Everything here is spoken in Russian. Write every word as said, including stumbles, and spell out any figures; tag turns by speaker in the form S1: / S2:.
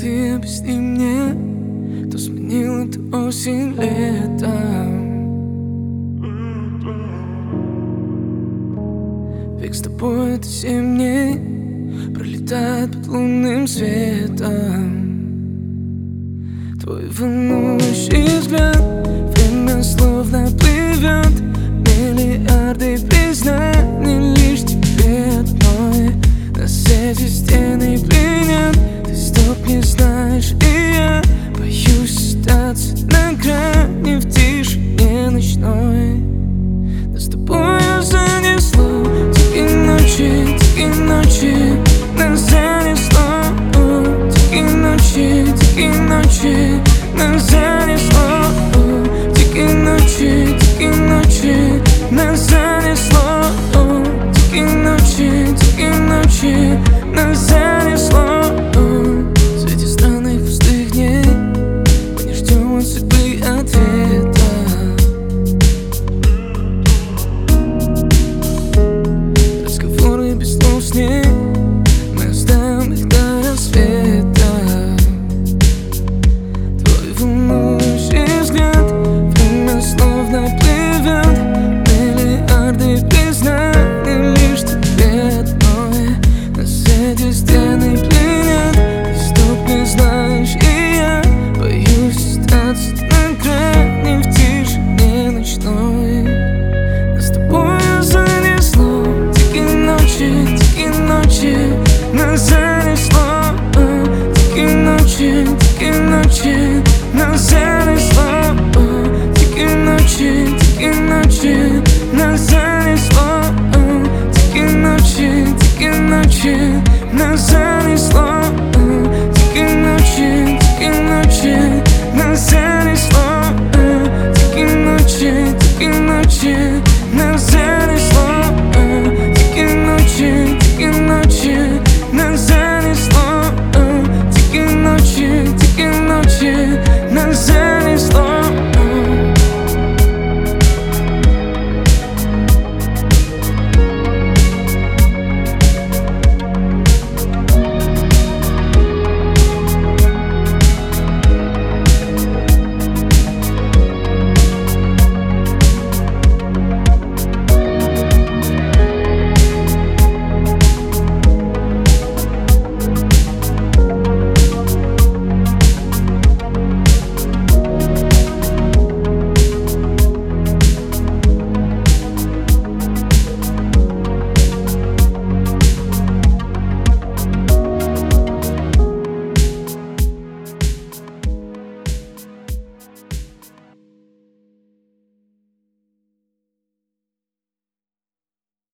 S1: ты объясни мне, кто сменил эту осень летом? Ведь с тобой это семь дней пролетает под лунным светом. Твой волнующий взгляд, время словно плывет, миллиарды признаний лишь тебе одной. Нас эти стены пленят.